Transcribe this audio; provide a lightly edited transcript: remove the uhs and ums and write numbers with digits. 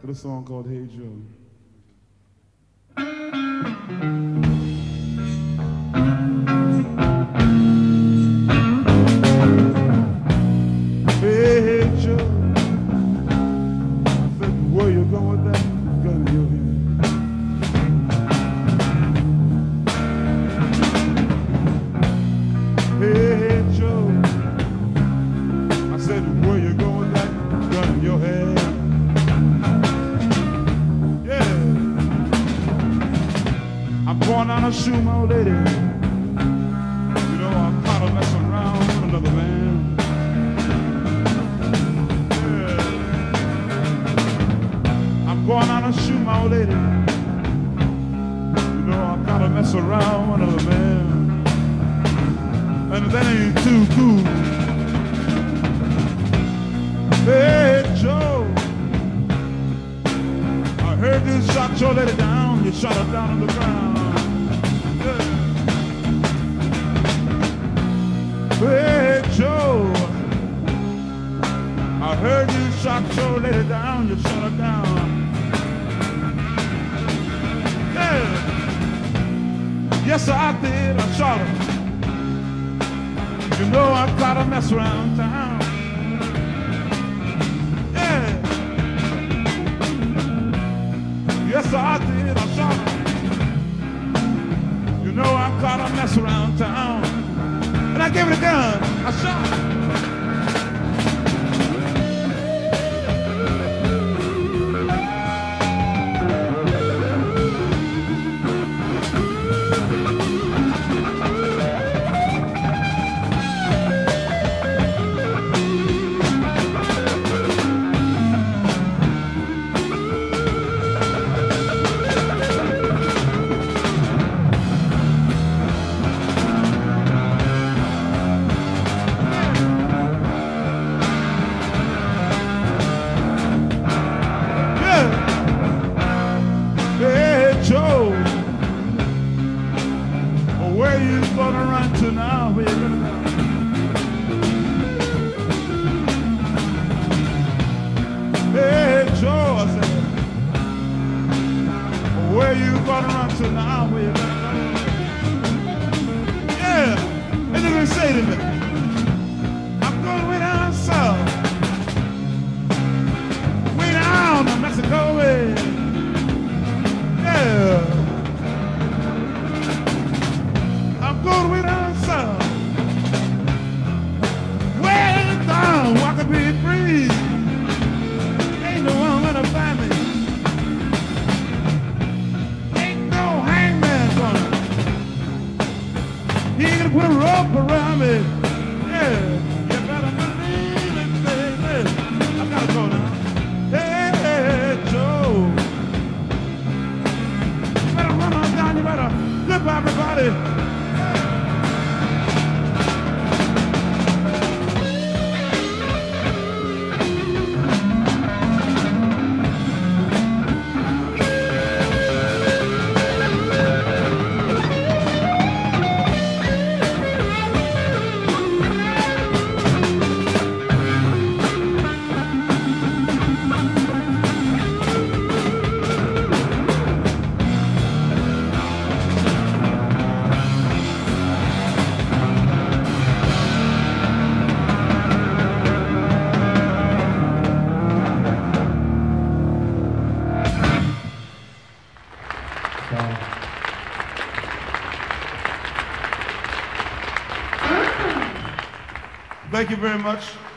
to the song called Hey Joe. Hey Joe, I said, where you going with that gun in your hand? Hey Joe, I said, where you going with that gun in your hand? Yeah, I'm going down to shoot my old lady. You know, I'm kind of messing around with another man. I'm going out and shoot my old lady. You know, I gotta mess around with another man. And that ain't too cool. Hey, Joe, I heard you shot your lady down. You shot her down on the ground. Yeah. Hey, Joe, I heard you shot your lady down. You shot her down. Yes, I did. I shot her. You know I gotta mess around town. Yeah. Yes, I did. I shot her. You know I gotta mess around town. And I gave it a gun. I shot her. Joe, where you gonna run to now? Where you gonna go? Hey Joe, I said, where you gonna run to now? Where you gonna go? Yeah, and they're gonna say to me, I'm going way down south, way down to Mexico way. I'm going way down south, way down where I can be free. Ain't no one gonna find me. Ain't no hangman gonna. He ain't gonna put a rope around me. Yeah, you better believe it, baby. I gotta go now. Hey, Joe. You better flip everybody. Thank you very much.